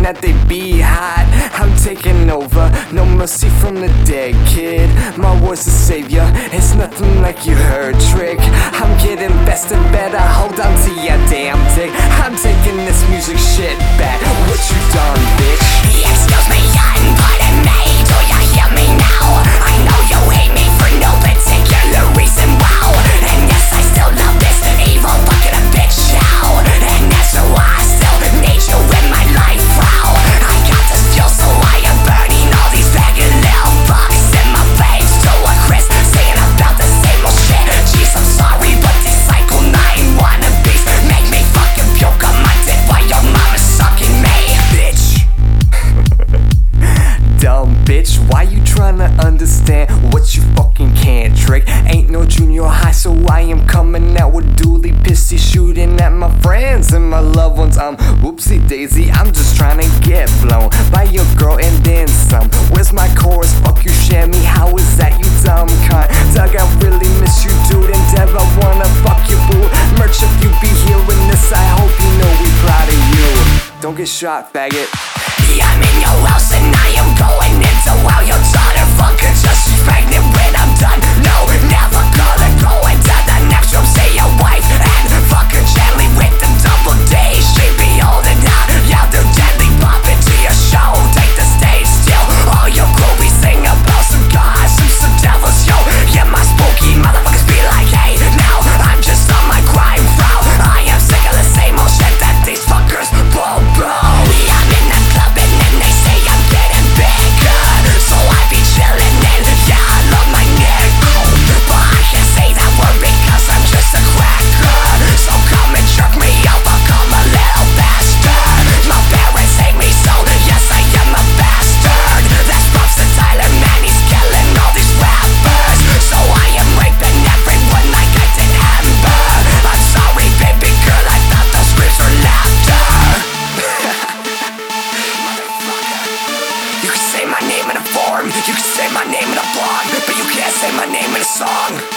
that they be hot. I'm taking over, no mercy from the dead kid. My voice is savior, it's nothing like you heard trick. I'm getting best and better, hold on to your damn dick. I'm taking this music shit back. What you done, bitch? Excuse me, pardon me, do you hear me now? I know you hate me for no particular reason, wow. And yes, I still love this evil fucking bitch, how? And that's why I still need you in my life, wow. I got this fuel, so I am burning all these faggot little fucks in my veins to a crisp, saying about the same old shit. Jeez, I'm sorry, but these Cycle 9 wannabes make me fucking puke on my dick while your mama's sucking me, bitch. Dumb bitch, why you tryna understand what you fucking can't trick? Ain't no junior high, so I am coming out with dually pissy, shooting at my friends and my loved ones. I'm whoopsie daisy, I'm just tryna get blown by your girl and then some. Where's my chorus? Fuck you, Shammy, how is that, you dumb cunt? Doug, I really miss you, dude, and Dev, I wanna fuck you, boo. Merch, if you be hearing this, I hope you know we proud of you. Don't get shot, faggot. I'm in your house and I am going into how your daughter fucker just she's pregnant when I'm done. No, never call her, going to the next room, say your wife and fuck her gently with them double D's. She be holding out, yeah, they're deadly, pop into your show, take the stage still. All your groupies sing about some gods, some devils, yo. Yeah, my spooky motherfuckers be like, hey, now I'm just on my grind, bro. I am sick of the same old shit that these fuckers pull, bro. I'm in the club and then they say I'm getting bigger, so I be chillin' and yeah, I love my nigga, but I can't say that word because I'm just a cracker. So come and jerk me up, I'll come a little bastard. My parents hate me, so yes, I am a bastard. That's props to Tyler, man, he's killing all these rappers. So I am raping everyone like I did Amber. I'm sorry, baby girl, I thought those screams were laughter. You can say my name in a form, you can say my name in a blog, but you can't say my name in a song.